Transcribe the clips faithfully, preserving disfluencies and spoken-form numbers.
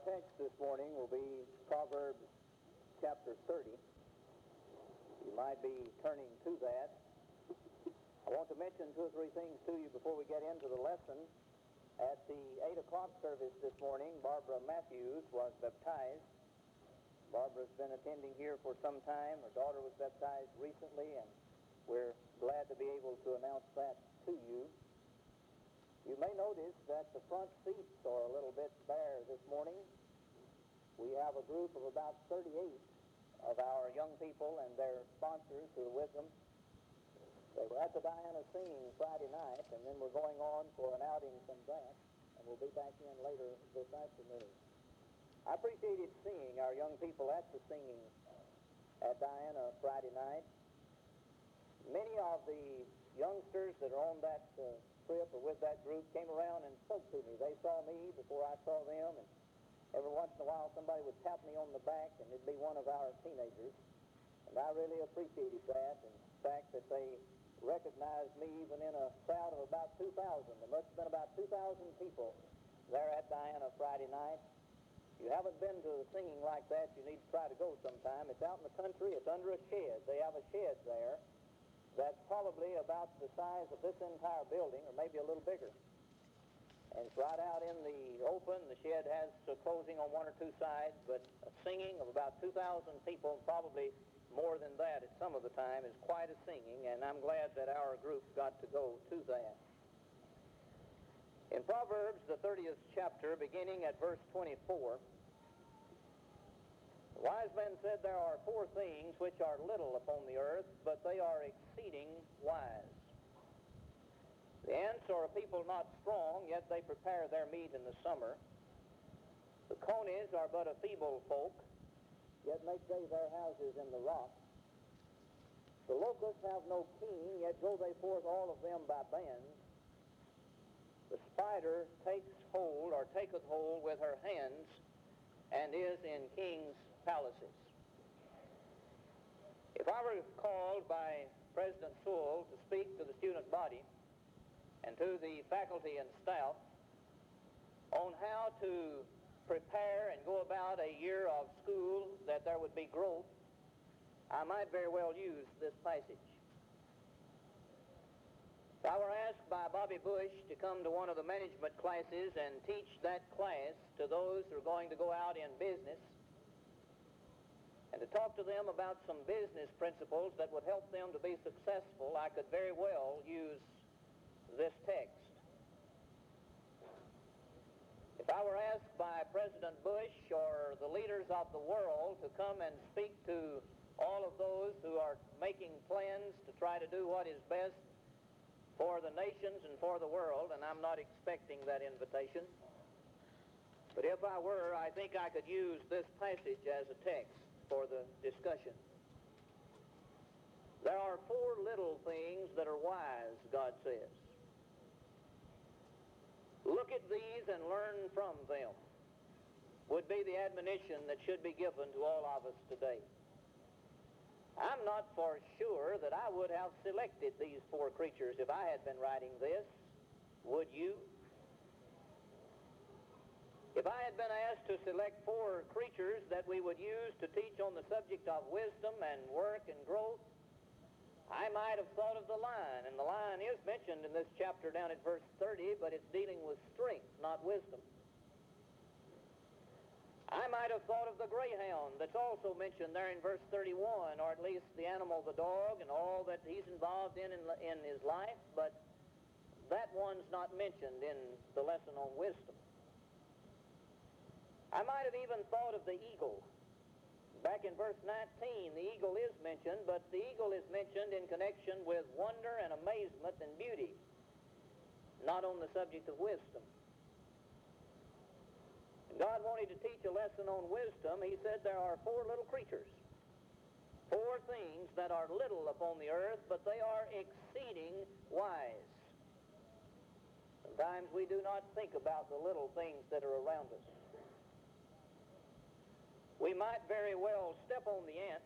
text this morning will be Proverbs chapter thirty. You might be turning to that. I want to mention two or three things to you before we get into the lesson. At the eight o'clock service this morning, Barbara Matthews was baptized. Barbara's been attending here for some time. Her daughter was baptized recently, and we're glad to be able to announce that to you. You may notice that the front seats are a little bit bare this morning. We have a group of about thirty-eight of our young people and their sponsors who are with them. They were at the Diana singing Friday night, and then we're going on for an outing from that, and we'll be back in later this afternoon. I appreciated seeing our young people at the singing at Diana Friday night. Many of the youngsters that are on that uh, trip or with that group came around and spoke to me. They saw me before I saw them, and every once in a while somebody would tap me on the back, and it'd be one of our teenagers. And I really appreciated that, and the fact that they recognized me even in a crowd of about two thousand. There must have been about two thousand people there at Diana Friday night. If you haven't been to a singing like that, you need to try to go sometime. It's out in the country. It's under a shed. They have a shed there that's probably about the size of this entire building, or maybe a little bigger. And it's right out in the open. The shed has a closing on one or two sides, but a singing of about two thousand people, probably more than that at some of the time, is quite a singing, and I'm glad that our group got to go to that. In Proverbs, the thirtieth chapter, beginning at verse twenty-four, the wise men said, "There are four things which are little upon the earth, but they are exceeding wise. The ants are a people not strong, yet they prepare their meat in the summer. The conies are but a feeble folk, yet make they their houses in the rock. The locusts have no king, yet go they forth all of them by bands. The spider takes hold, or taketh hold with her hands, and is in kings' palaces." If I were called by President Sewell to speak to the student body and to the faculty and staff on how to prepare and go about a year of school that there would be growth, I might very well use this passage. If I were asked by Bobby Bush to come to one of the management classes and teach that class to those who are going to go out in business, and to talk to them about some business principles that would help them to be successful, I could very well use this text. If I were asked by President Bush or the leaders of the world to come and speak to all of those who are making plans to try to do what is best for the nations and for the world, and I'm not expecting that invitation, but if I were, I think I could use this passage as a text for the discussion. There are four little things that are wise, God says. Look at these and learn from them, would be the admonition that should be given to all of us today. I'm not for sure that I would have selected these four creatures if I had been writing this. Would you? If I had been asked to select four creatures that we would use to teach on the subject of wisdom and work and growth, I might have thought of the lion, and the lion is mentioned in this chapter down at verse thirty, but it's dealing with strength, not wisdom. I might have thought of the greyhound that's also mentioned there in verse thirty-one, or at least the animal, the dog, and all that he's involved in, in in his life, but that one's not mentioned in the lesson on wisdom. I might have even thought of the eagle. Back in verse nineteen, the eagle is mentioned, but the eagle is mentioned in connection with wonder and amazement and beauty, not on the subject of wisdom. God wanted to teach a lesson on wisdom. He said there are four little creatures, four things that are little upon the earth, but they are exceeding wise. Sometimes we do not think about the little things that are around us. We might very well step on the ant,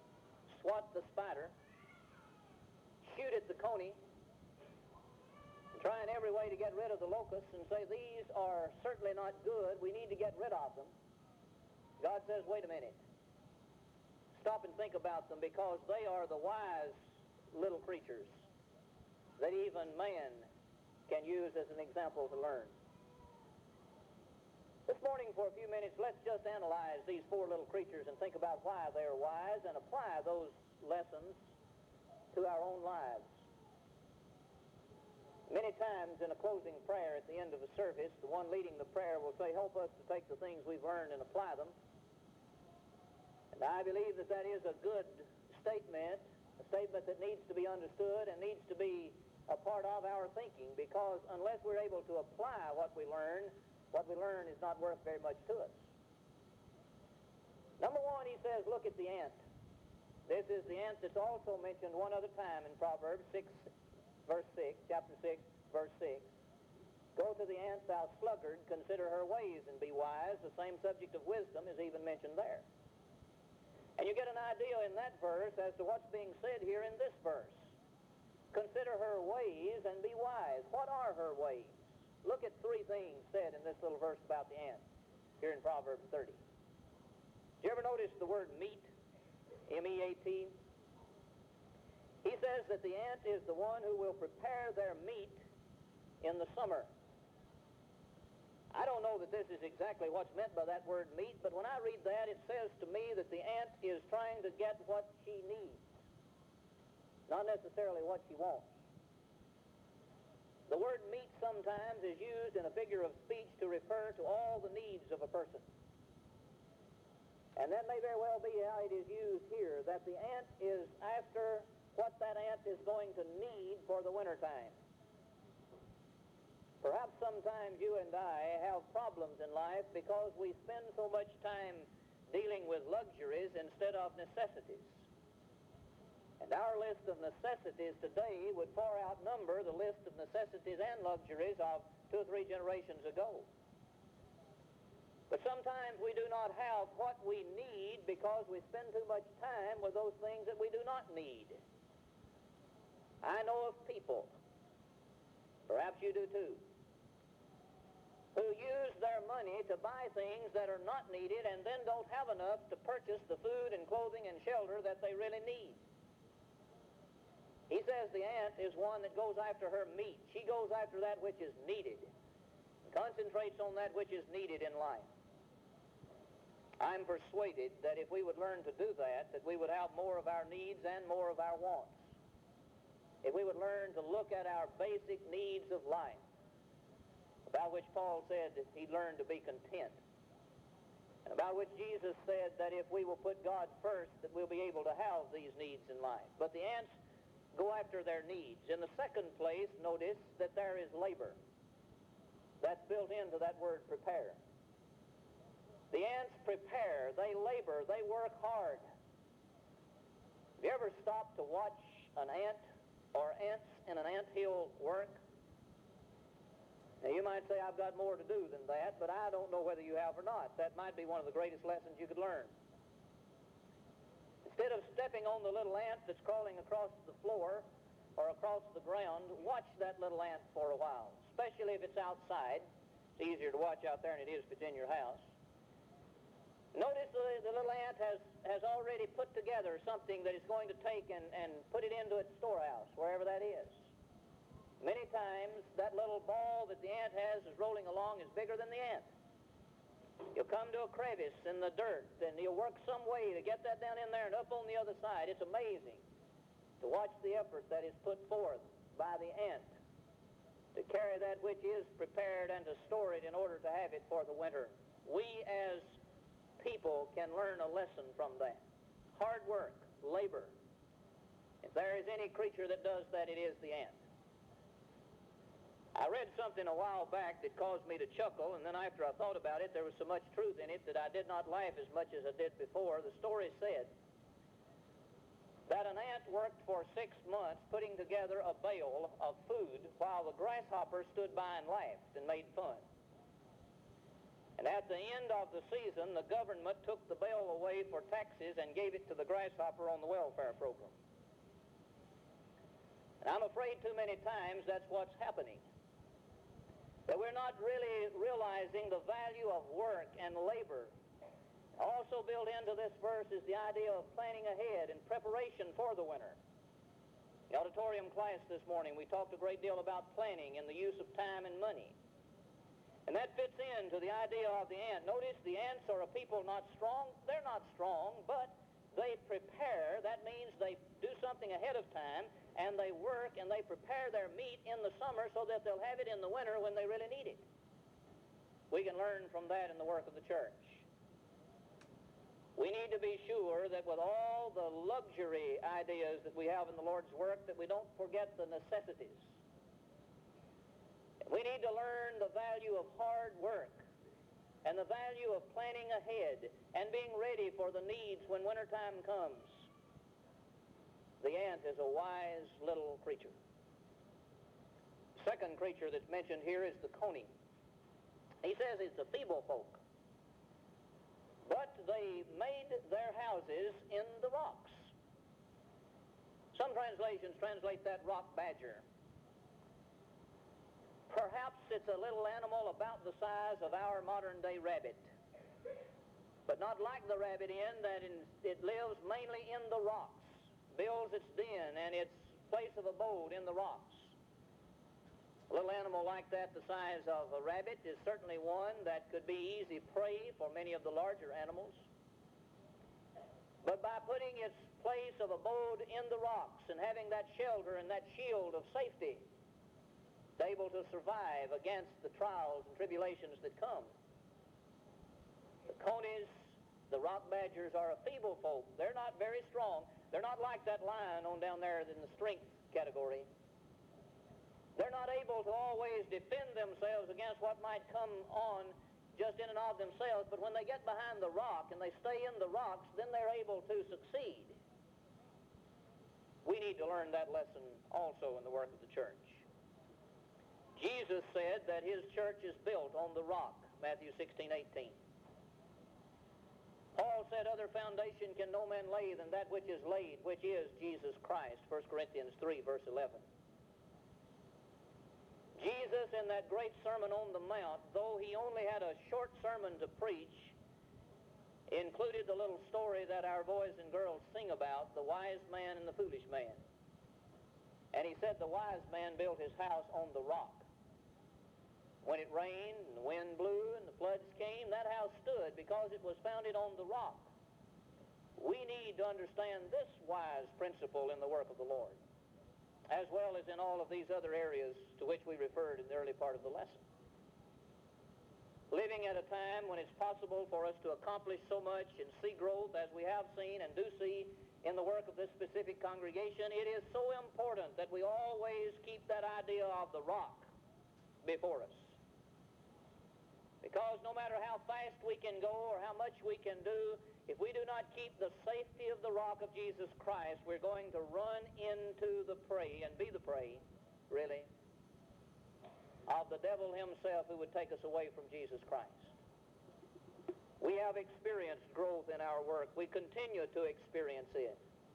swat the spider, shoot at the coney, trying every way to get rid of the locusts and say, these are certainly not good, we need to get rid of them. God says, wait a minute. Stop and think about them, because they are the wise little creatures that even man can use as an example to learn. This morning, for a few minutes, let's just analyze these four little creatures and think about why they are wise and apply those lessons to our own lives. Many times in a closing prayer at the end of a service, the one leading the prayer will say, help us to take the things we've learned and apply them. And I believe that that is a good statement, a statement that needs to be understood and needs to be a part of our thinking, because unless we're able to apply what we learn, what we learn is not worth very much to us. Number one, he says, look at the ant. This is the ant that's also mentioned one other time in Proverbs six, verse six, chapter six, verse six. Go to the ant, thou sluggard, consider her ways and be wise. The same subject of wisdom is even mentioned there. And you get an idea in that verse as to what's being said here in this verse. Consider her ways and be wise. What are her ways? Look at three things said in this little verse about the ant here in Proverbs thirty. Did you ever notice the word meat? M E A T? He says that the ant is the one who will prepare their meat in the summer. I don't know that this is exactly what's meant by that word meat, but when I read that, it says to me that the ant is trying to get what she needs, not necessarily what she wants. The word meat sometimes is used in a figure of speech to refer to all the needs of a person. And that may very well be how it is used here, that the ant is after what that ant is going to need for the wintertime. Perhaps sometimes you and I have problems in life because we spend so much time dealing with luxuries instead of necessities. And our list of necessities today would far outnumber the list of necessities and luxuries of two or three generations ago. But sometimes we do not have what we need because we spend too much time with those things that we do not need. I know of people, perhaps you do too, who use their money to buy things that are not needed and then don't have enough to purchase the food and clothing and shelter that they really need. He says the ant is one that goes after her meat. She goes after that which is needed, concentrates on that which is needed in life. I'm persuaded that if we would learn to do that, that we would have more of our needs and more of our wants. If we would learn to look at our basic needs of life, about which Paul said that he learned to be content, and about which Jesus said that if we will put God first, that we'll be able to have these needs in life. But the ants go after their needs. In the second place, notice that there is labor. That's built into that word prepare. The ants prepare, they labor, they work hard. Have you ever stopped to watch an ant or ants in an anthill work? Now you might say, I've got more to do than that, but I don't know whether you have or not. That might be one of the greatest lessons you could learn. Instead of stepping on the little ant that's crawling across the floor or across the ground, watch that little ant for a while, especially if it's outside. It's easier to watch out there than it is if it's in your house. Notice the, the little ant has, has already put together something that it's going to take and, and put it into its storehouse, wherever that is. Many times, that little ball that the ant has is rolling along is bigger than the ant. You'll come to a crevice in the dirt, and you'll work some way to get that down in there and up on the other side. It's amazing to watch the effort that is put forth by the ant to carry that which is prepared and to store it in order to have it for the winter. We as people can learn a lesson from that. Hard work, labor. If there is any creature that does that, it is the ant. I read something a while back that caused me to chuckle, and then after I thought about it, there was so much truth in it that I did not laugh as much as I did before. The story said that an ant worked for six months putting together a bale of food while the grasshopper stood by and laughed and made fun. And at the end of the season, the government took the bale away for taxes and gave it to the grasshopper on the welfare program. I'm afraid too many times that's what's happening. That we're not really realizing the value of work and labor. Also built into this verse is the idea of planning ahead in preparation for the winter. The auditorium class this morning, we talked a great deal about planning and the use of time and money. And that fits into the idea of the ant. Notice the ants are a people not strong. They're not strong, but they prepare. That means they do something ahead of time, and they work and they prepare their meat in the summer so that they'll have it in the winter when they really need it. We can learn from that in the work of the church. We need to be sure that with all the luxury ideas that we have in the Lord's work, that we don't forget the necessities. We need to learn the value of hard work and the value of planning ahead and being ready for the needs when wintertime comes. The ant is a wise little creature. Second creature that's mentioned here is the coney. He says it's a feeble folk. But they made their houses in the rocks. Some translations translate that rock badger. Perhaps it's a little animal about the size of our modern-day rabbit, but not like the rabbit in that in, it lives mainly in the rocks, builds its den and its place of abode in the rocks. A little animal like that, the size of a rabbit, is certainly one that could be easy prey for many of the larger animals. But by putting its place of abode in the rocks and having that shelter and that shield of safety, it's able to survive against the trials and tribulations that come. The conies, the rock badgers, are a feeble folk. They're not very strong. They're not like that lion on down there in the strength category. They're not able to always defend themselves against what might come on just in and of themselves, but when they get behind the rock and they stay in the rocks, then they're able to succeed. We need to learn that lesson also in the work of the church. Jesus said that his church is built on the rock, Matthew sixteen eighteen. Paul said, other foundation can no man lay than that which is laid, which is Jesus Christ, First Corinthians three, verse eleven. Jesus, in that great Sermon on the Mount, though he only had a short sermon to preach, included the little story that our boys and girls sing about, the wise man and the foolish man. And he said the wise man built his house on the rock. When it rained and the wind blew and the floods came, that house stood because it was founded on the rock. We need to understand this wise principle in the work of the Lord, as well as in all of these other areas to which we referred in the early part of the lesson. Living at a time when it's possible for us to accomplish so much and see growth as we have seen and do see in the work of this specific congregation, it is so important that we always keep that idea of the rock before us. Because no matter how fast we can go or how much we can do, if we do not keep the safety of the rock of Jesus Christ, we're going to run into the prey and be the prey, really, of the devil himself who would take us away from Jesus Christ. We have experienced growth in our work. We continue to experience it.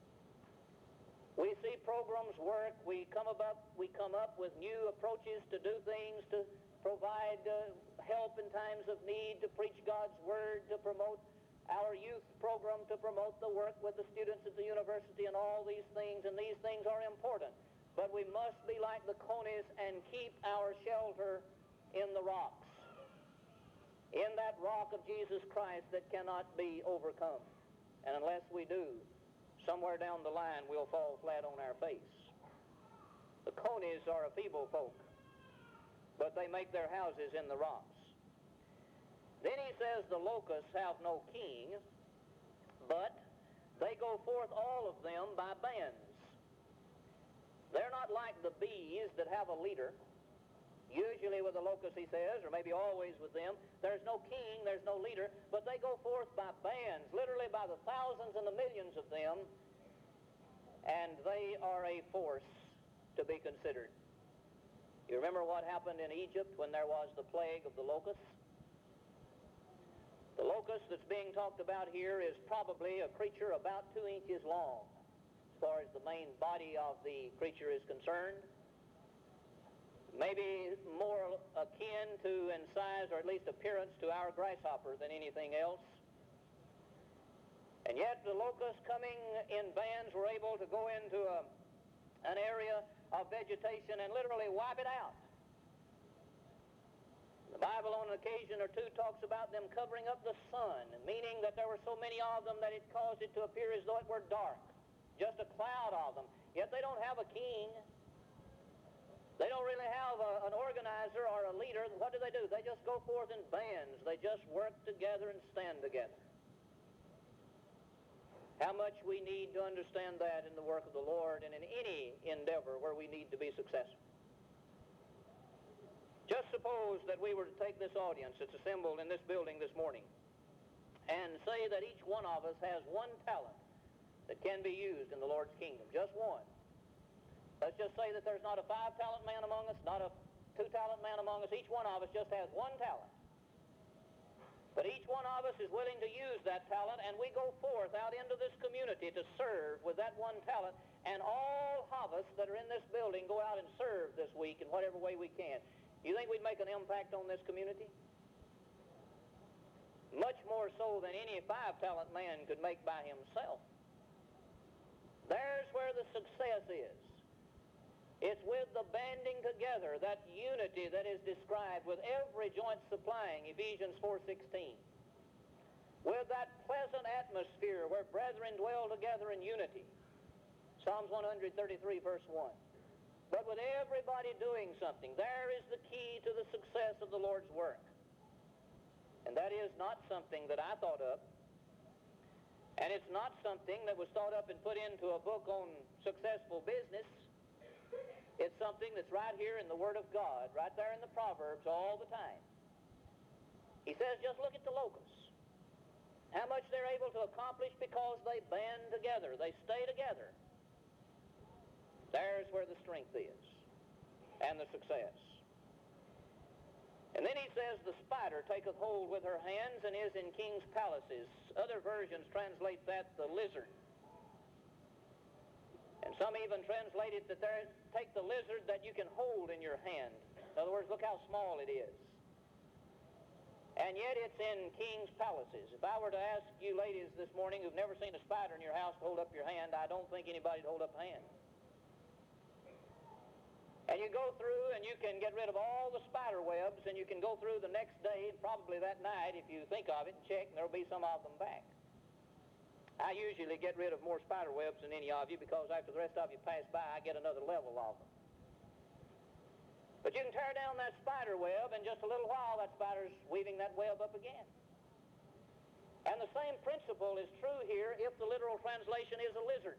We see programs work. We come up, we come up with new approaches to do things, to provide uh, help in times of need, to preach God's Word, to promote our youth program, to promote the work with the students at the university and all these things, and these things are important. But we must be like the conies and keep our shelter in the rocks, in that rock of Jesus Christ that cannot be overcome. And unless we do, somewhere down the line we'll fall flat on our face. The conies are a feeble folk, but they make their houses in the rocks. Then he says the locusts have no king, but they go forth all of them by bands. They're not like the bees that have a leader. Usually with the locusts, he says, or maybe always with them, there's no king, there's no leader, but they go forth by bands, literally by the thousands and the millions of them, and they are a force to be considered. You remember what happened in Egypt when there was the plague of the locusts? The locust that's being talked about here is probably a creature about two inches long, as far as the main body of the creature is concerned. Maybe more akin to in size, or at least appearance, to our grasshopper than anything else. And yet the locusts, coming in bands, were able to go into a, an area of vegetation and literally wipe it out. The Bible on an occasion or two talks about them covering up the sun, meaning that there were so many of them that it caused it to appear as though it were dark, just a cloud of them. Yet they don't have a king. They don't really have a, an organizer or a leader. What do they do? They just go forth in bands. They just work together and stand together. How much we need to understand that in the work of the Lord and in any endeavor where we need to be successful. Just suppose that we were to take this audience that's assembled in this building this morning and say that each one of us has one talent that can be used in the Lord's kingdom, just one. Let's just say that there's not a five-talent man among us, not a two-talent man among us. Each one of us just has one talent. But each one of us is willing to use that talent, and we go forth out into this community to serve with that one talent, and all of us that are in this building go out and serve this week in whatever way we can. You think we'd make an impact on this community? Much more so than any five-talent man could make by himself. There's where the success is. It's with the banding together, that unity that is described, with every joint supplying, Ephesians four sixteen. With that pleasant atmosphere where brethren dwell together in unity, Psalms one thirty-three, verse one. But with everybody doing something, there is the key to the success of the Lord's work. And that is not something that I thought up, and it's not something that was thought up and put into a book on successful business. It's something that's right here in the Word of God, right there in the Proverbs all the time. He says, just look at the locusts. How much they're able to accomplish because they band together. They stay together. There's where the strength is and the success. And then he says, the spider taketh hold with her hands and is in king's palaces. Other versions translate that the lizard. And some even translate it that there, take the lizard that you can hold in your hand. In other words, look how small it is. And yet it's in king's palaces. If I were to ask you ladies this morning who've never seen a spider in your house to hold up your hand, I don't think anybody'd hold up a hand. And you go through and you can get rid of all the spider webs, and you can go through the next day, and probably that night, if you think of it and check, and there'll be some of them back. I usually get rid of more spider webs than any of you, because after the rest of you pass by, I get another level of them. But you can tear down that spider web, and just a little while that spider's weaving that web up again. And the same principle is true here if the literal translation is a lizard.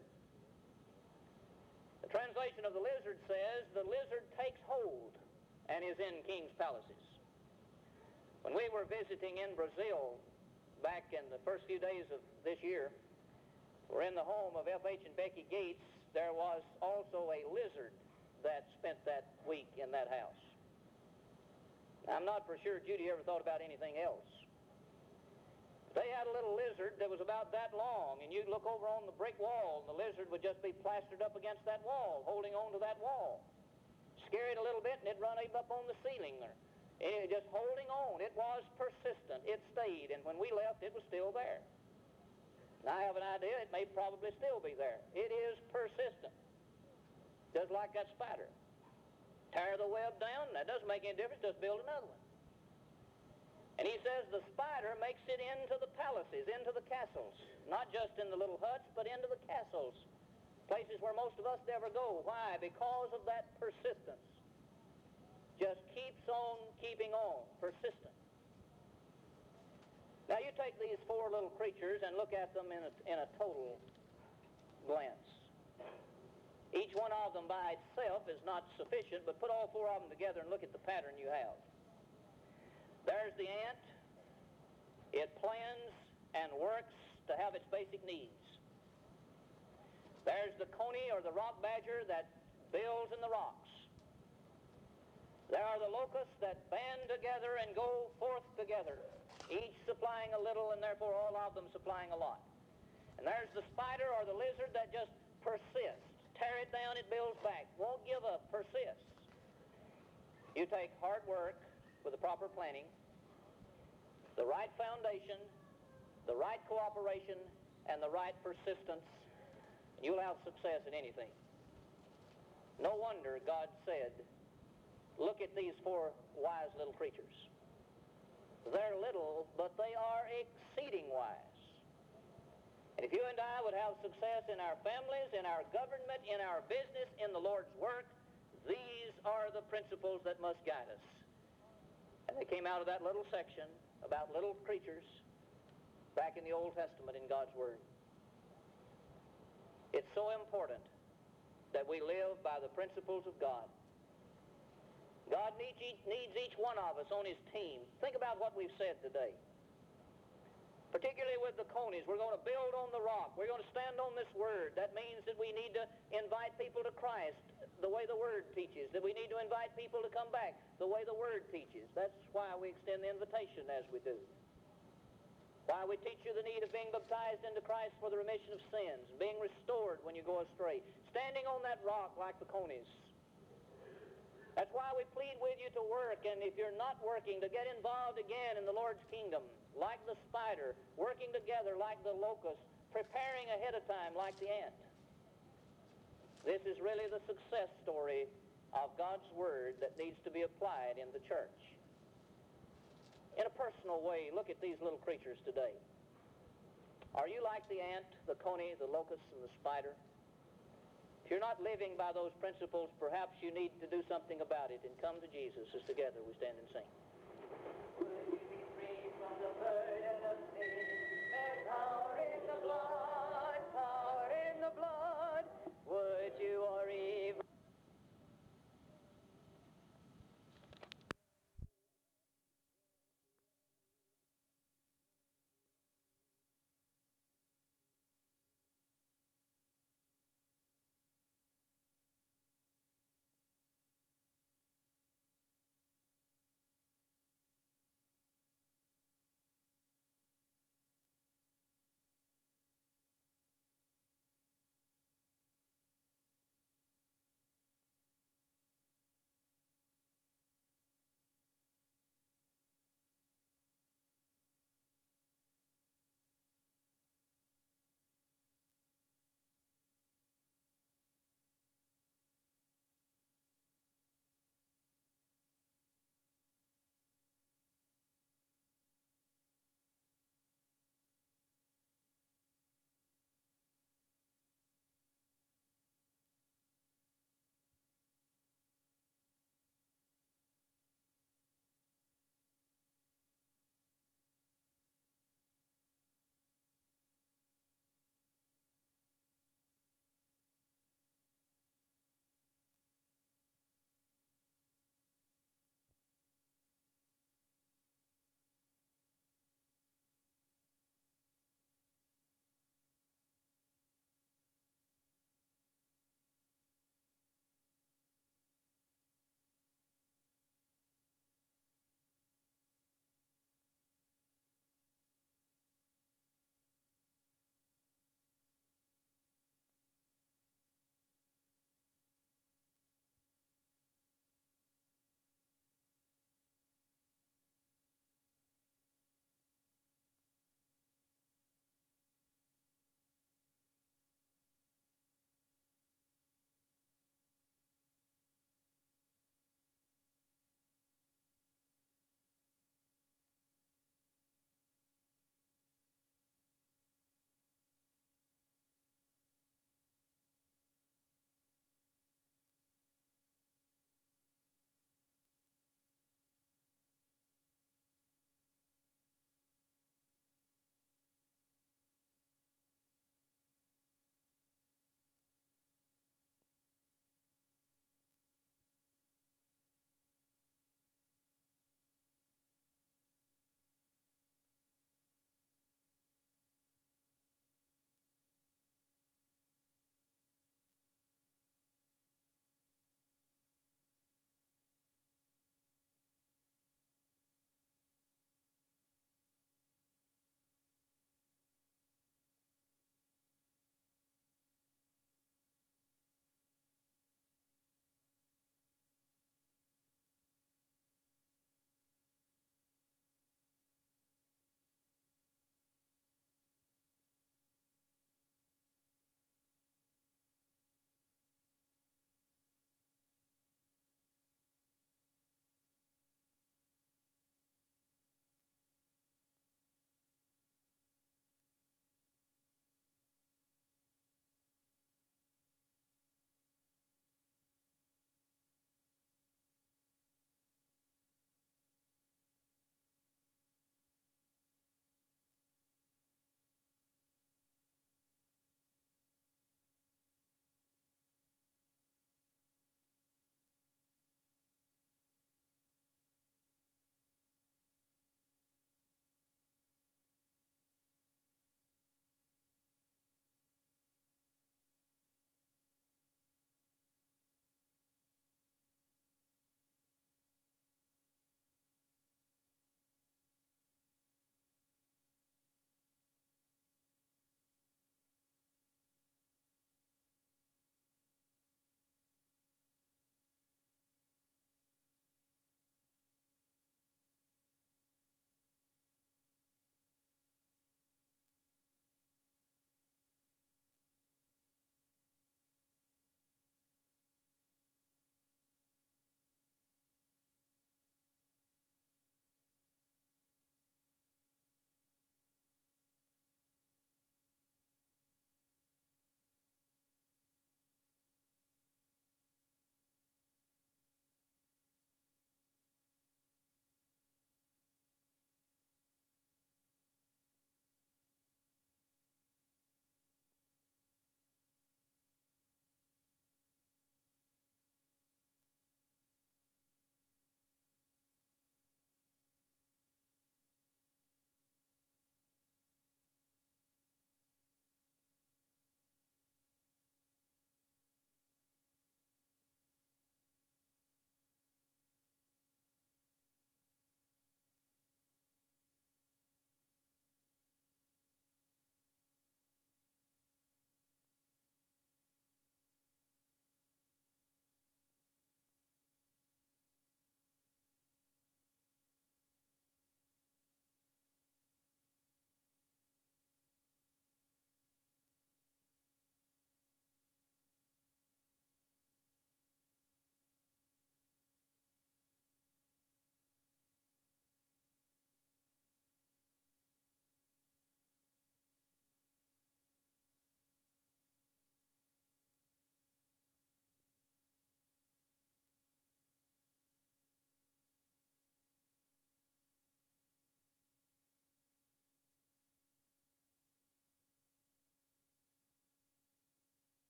The translation of the lizard says, the lizard takes hold and is in king's palaces. When we were visiting in Brazil back in the first few days of this year, we're in the home of F H and Becky Gates. There was also a lizard that spent that week in that house. Now, I'm not for sure Judy ever thought about anything else. They had a little lizard that was about that long, and you'd look over on the brick wall, and the lizard would just be plastered up against that wall, holding on to that wall. Scare it a little bit, and it'd run up on the ceiling there. It, just holding on. It was persistent. It stayed, and when we left, it was still there. And I have an idea it may probably still be there. It is persistent, just like that spider. Tear the web down, that doesn't make any difference, just build another one. And he says the spider makes it into the palaces, into the castles, not just in the little huts, but into the castles, places where most of us never go. Why? Because of that persistence. Just keeps on keeping on, persistent. Now you take these four little creatures and look at them in a, in a total glance. Each one of them by itself is not sufficient, but put all four of them together and look at the pattern you have. There's the ant. It plans and works to have its basic needs. There's the coney or the rock badger that builds in the rocks. There are the locusts that band together and go forth together, each supplying a little and therefore all of them supplying a lot. And there's the spider or the lizard that just persist. Tear it down, it builds back. Won't give up, persist. You take hard work with the proper planning, the right foundation, the right cooperation, and the right persistence, and you'll have success in anything. No wonder God said, look at these four wise little creatures. They're little, but they are exceeding wise. And if you and I would have success in our families, in our government, in our business, in the Lord's work, these are the principles that must guide us. And they came out of that little section about little creatures back in the Old Testament in God's Word. It's so important that we live by the principles of God. God needs each, needs each one of us on His team. Think about what we've said today. Particularly with the Conies, we're going to build on the rock. We're going to stand on this Word. That means that we need to invite people to Christ the way the Word teaches, that we need to invite people to come back the way the Word teaches. That's why we extend the invitation as we do. Why we teach you the need of being baptized into Christ for the remission of sins, being restored when you go astray, standing on that rock like the Conies. That's why we plead with you to work, and if you're not working, to get involved again in the Lord's kingdom, like the spider, working together like the locust, preparing ahead of time like the ant. This is really the success story of God's Word that needs to be applied in the church. In a personal way, look at these little creatures today. Are you like the ant, the coney, the locust, and the spider? If you're not living by those principles, perhaps you need to do something about it and come to Jesus as together we stand and sing. Will you be free from the burden of sin?